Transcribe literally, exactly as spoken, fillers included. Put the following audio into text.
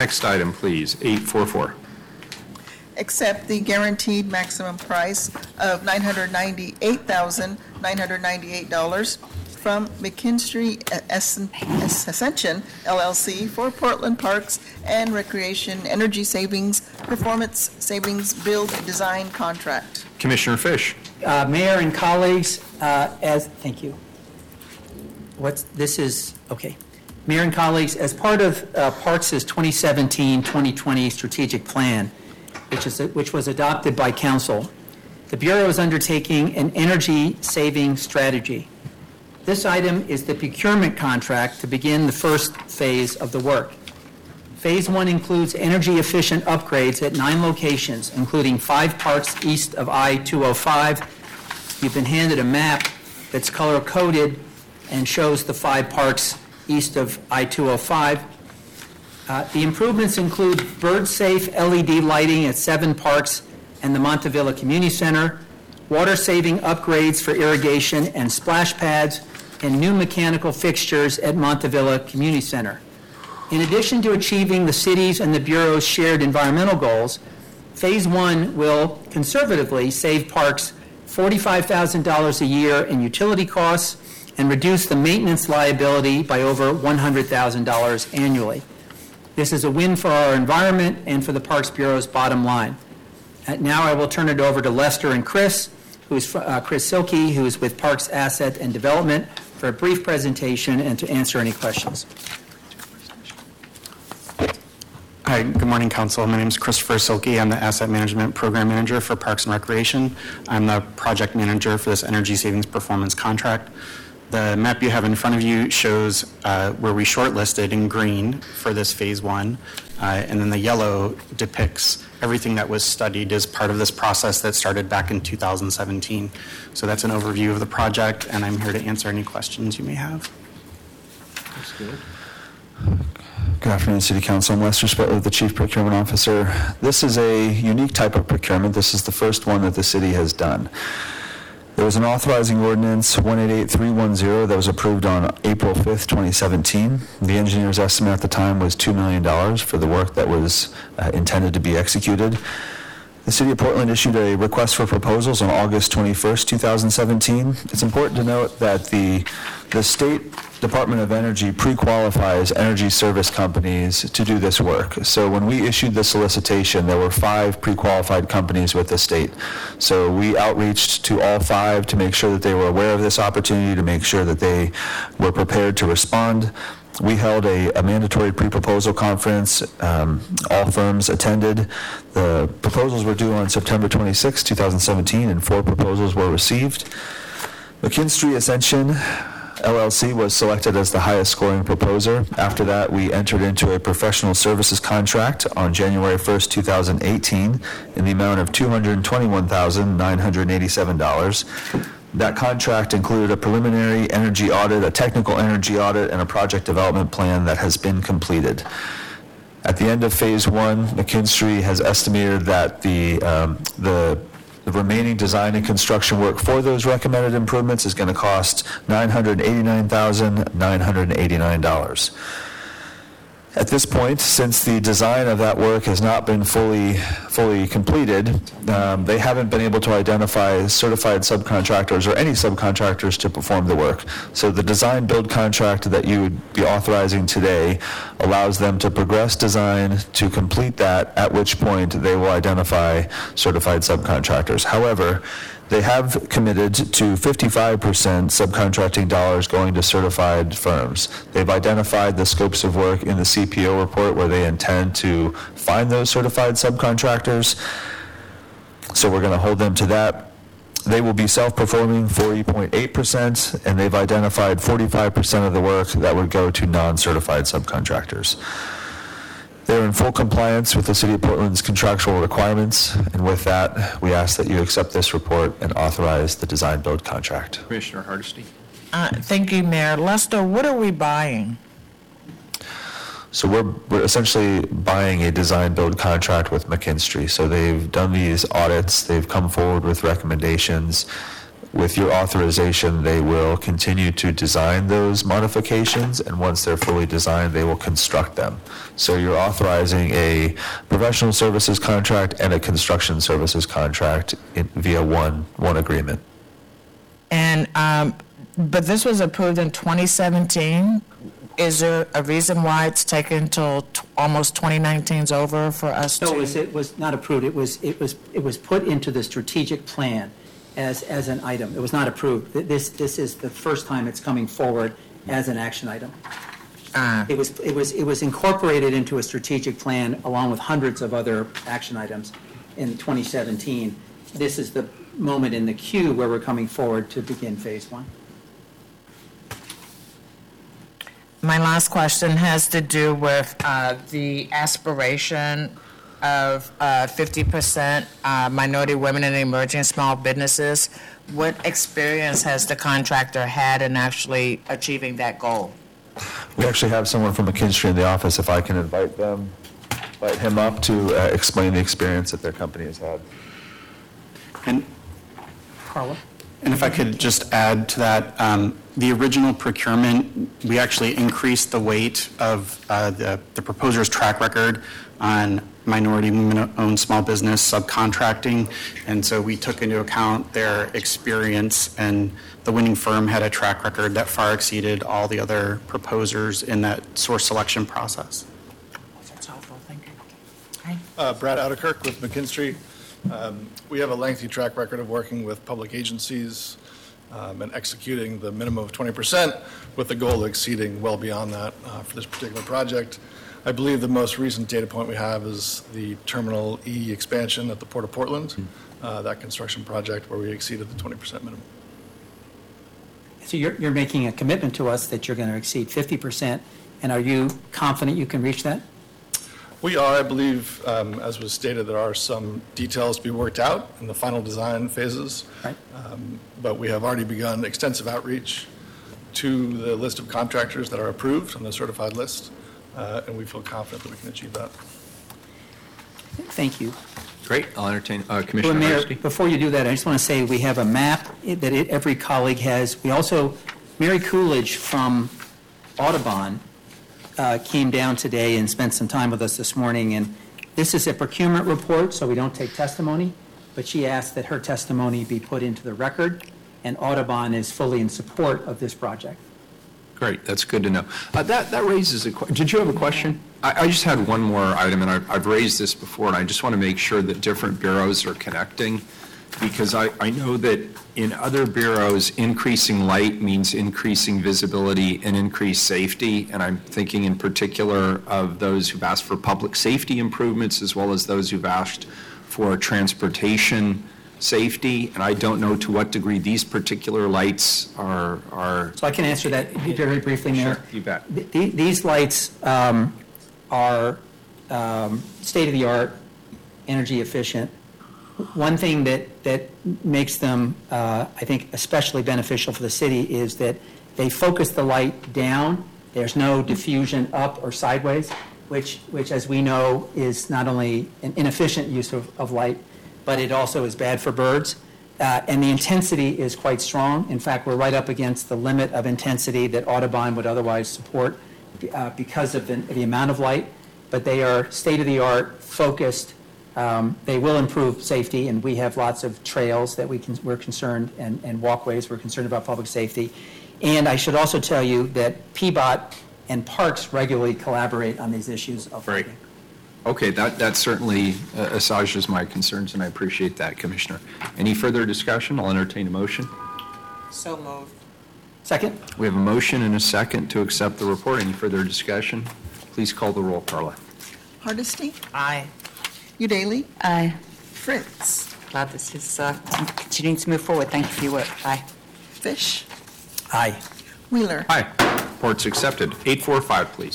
Next item, please, eight forty-four. Accept the guaranteed maximum price of nine hundred ninety-eight thousand nine hundred ninety-eight dollars from McKinstry Ascension L L C for Portland Parks and Recreation Energy Savings Performance Savings Build Design Contract. Commissioner Fish. Uh, Mayor and colleagues, uh, as thank you. What's this is okay. Mayor and colleagues, as part of uh, Parks' twenty seventeen twenty twenty strategic plan, which is which was adopted by Council, the Bureau is undertaking an energy saving strategy. This item is the procurement contract to begin the first phase of the work. Phase one includes energy efficient upgrades at nine locations, including five parks east of I two oh five. You've been handed a map that's color coded and shows the five parks east of I two oh five. Uh, the improvements include bird-safe L E D lighting at seven parks and the Montevilla Community Center, water-saving upgrades for irrigation and splash pads, and new mechanical fixtures at Montevilla Community Center. In addition to achieving the city's and the Bureau's shared environmental goals, Phase one will conservatively save parks forty-five thousand dollars a year in utility costs and reduce the maintenance liability by over one hundred thousand dollars annually. This is a win for our environment and for the Parks Bureau's bottom line. Uh, now I will turn it over to Lester and Chris, who is uh, Chris Silke, who is with Parks Asset and Development, for a brief presentation and to answer any questions. Hi, good morning, Council. My name is Christopher Silke. I'm the Asset Management Program Manager for Parks and Recreation. I'm the project manager for this Energy Savings Performance Contract. The map you have in front of you shows uh, where we shortlisted in green for this phase one, uh, and then the yellow depicts everything that was studied as part of this process that started back in two thousand seventeen. So that's an overview of the project, and I'm here to answer any questions you may have. That's good. Good afternoon, City Council. I'm Lester Spitler, the Chief Procurement Officer. This is a unique type of procurement. This is the first one that the city has done. There was an authorizing ordinance one eight eight three one zero that was approved on April fifth, twenty seventeen. The engineer's estimate at the time was two million dollars for the work that was uh, intended to be executed. The City of Portland issued a request for proposals on August twenty-first, two thousand seventeen. It's important to note that the, the State Department of Energy pre-qualifies energy service companies to do this work. So when we issued the solicitation, there were five pre-qualified companies with the state. So we outreached to all five to make sure that they were aware of this opportunity, to make sure that they were prepared to respond. We held a, a mandatory pre-proposal conference. Um, all firms attended. The proposals were due on September twenty-sixth, two thousand seventeen, and four proposals were received. McKinstry Ascension L L C was selected as the highest scoring proposer. After that, we entered into a professional services contract on January first, two thousand eighteen in the amount of two hundred twenty-one thousand nine hundred eighty-seven dollars. That contract included a preliminary energy audit, a technical energy audit, and a project development plan that has been completed. At the end of phase one, McKinstry has estimated that the, um, the, the remaining design and construction work for those recommended improvements is going to cost nine hundred eighty-nine thousand nine hundred eighty-nine dollars. At this point, since the design of that work has not been fully fully completed, um, they haven't been able to identify certified subcontractors or any subcontractors to perform the work. So the design build contract that you would be authorizing today allows them to progress design to complete that, at which point they will identify certified subcontractors. However, they have committed to fifty-five percent subcontracting dollars going to certified firms. They've identified the scopes of work in the C P O report where they intend to find those certified subcontractors. So we're going to hold them to that. They will be self-performing forty point eight percent, and they've identified forty-five percent of the work that would go to non-certified subcontractors. They're in full compliance with the City of Portland's contractual requirements, and with that, we ask that you accept this report and authorize the design build contract. Commissioner Hardesty. Uh, thank you, Mayor. Lester, what are we buying? So we're, we're essentially buying a design build contract with McKinstry. So they've done these audits, they've come forward with recommendations. With your authorization, they will continue to design those modifications, and once they're fully designed, they will construct them. So you're authorizing a professional services contract and a construction services contract in, via one, one agreement. And, um, but this was approved in twenty seventeen. Is there a reason why it's taken till t- almost twenty nineteen's over for us to? No, it was, it was not approved. It was, it was, it was put into the strategic plan as, as an item. It was not approved. Th- This, this is the first time it's coming forward as an action item. Ah. It was, it was, it was incorporated into a strategic plan along with hundreds of other action items in twenty seventeen. This is the moment in the queue where we're coming forward to begin phase one. My last question has to do with uh, the aspiration of uh, fifty percent uh, minority women in emerging small businesses. What experience has the contractor had in actually achieving that goal? We actually have someone from McKinstry in the office, if I can invite them, invite him up to uh, explain the experience that their company has had. And Carla? And if I could just add to that, um, the original procurement, we actually increased the weight of uh, the the proposer's track record on minority women-owned small business subcontracting, and so we took into account their experience, and the winning firm had a track record that far exceeded all the other proposers in that source selection process. That's helpful, thank you. Uh, Brad Ouderkirk with McKinstry. Um, We have a lengthy track record of working with public agencies um, and executing the minimum of twenty percent with the goal of exceeding well beyond that uh, for this particular project. I believe the most recent data point we have is the Terminal E expansion at the Port of Portland, uh, that construction project where we exceeded the twenty percent minimum. So you're, you're making a commitment to us that you're going to exceed fifty percent, and are you confident you can reach that? We are, I believe, um, as was stated, there are some details to be worked out in the final design phases. Right. Um, But we have already begun extensive outreach to the list of contractors that are approved on the certified list, uh, and we feel confident that we can achieve that. Thank you. Great. I'll entertain, uh, Well, Commissioner Mayor, Hardesty. before you do that, I just want to say we have a map that it- every colleague has. We also, Mary Coolidge from Audubon uh, came down today and spent some time with us this morning, and this is a procurement report, so we don't take testimony, but she asked that her testimony be put into the record, and Audubon is fully in support of this project. Great, that's good to know. Uh, That, that raises a, que- did you have a question? I, I just had one more item, and I've, I've raised this before, and I just want to make sure that different bureaus are connecting, because I, I know that in other bureaus, increasing light means increasing visibility and increased safety, and I'm thinking in particular of those who've asked for public safety improvements, as well as those who've asked for transportation safety, and I don't know to what degree these particular lights are, are. So I can answer that very briefly, Mayor. Sure, you bet. Th- th- These lights um, are um, state-of-the-art, energy efficient. One thing that, that makes them, uh, I think, especially beneficial for the city is that they focus the light down. There's no diffusion up or sideways, which, which as we know, is not only an inefficient use of, of light, but it also is bad for birds. Uh, and the intensity is quite strong. In fact, we're right up against the limit of intensity that Audubon would otherwise support uh, because of the, the amount of light. But they are state-of-the-art, focused. Um, they will improve safety, and we have lots of trails that we can, we're concerned, and, and walkways, we're concerned about public safety. And I should also tell you that P B O T and Parks regularly collaborate on these issues of Great. lighting. Okay, that, that certainly uh, assuages my concerns, and I appreciate that, Commissioner. Any further discussion? I'll entertain a motion. So moved. Second? We have a motion and a second to accept the report. Any further discussion? Please call the roll, Carla. Hardesty, Aye. Udaly, Aye. Fritz, Glad this is uh, continuing to move forward. Thank you for your work. Aye. Fish, Aye. Wheeler. Aye. Report's accepted. eight four five, please.